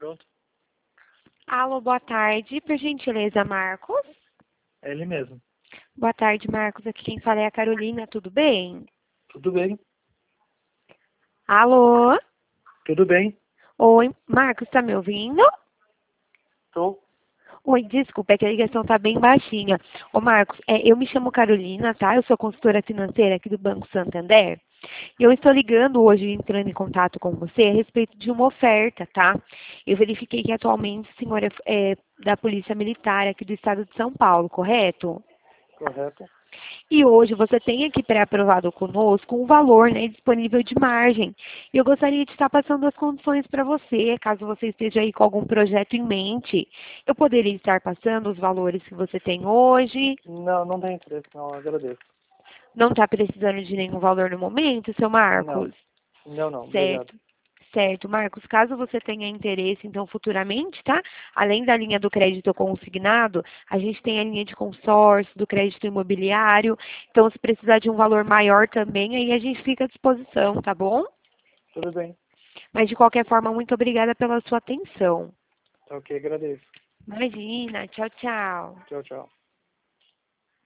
Pronto. Alô, boa tarde. Por gentileza, Marcos? É ele mesmo. Boa tarde, Marcos. Aqui quem fala é a Carolina. Tudo bem? Tudo bem. Alô? Tudo bem. Oi, Marcos, tá me ouvindo? Tô. Oi, desculpa, é que a ligação tá bem baixinha. Ô, Marcos, eu me chamo Carolina, tá? Eu sou consultora financeira aqui do Banco Santander. E eu estou ligando hoje, entrando em contato com você a respeito de uma oferta, tá? Eu verifiquei que atualmente o senhor é da Polícia Militar aqui do estado de São Paulo, correto? Correto. E hoje você tem aqui pré-aprovado conosco um valor, né, disponível de margem. E eu gostaria de estar passando as condições para você, caso você esteja aí com algum projeto em mente. Eu poderia estar passando os valores que você tem hoje. Não tem interesse, não. Agradeço. Não está precisando de nenhum valor no momento, seu Não. Marcos? Não. Obrigado. Certo. Certo, Marcos, caso você tenha interesse, então, futuramente, tá? Além da linha do crédito consignado, a gente tem a linha de consórcio, do crédito imobiliário. Então, se precisar de um valor maior também, aí a gente fica à disposição, tá bom? Tudo bem. Mas, de qualquer forma, muito obrigada pela sua atenção. Tá ok, agradeço. Imagina, tchau, tchau. Tchau.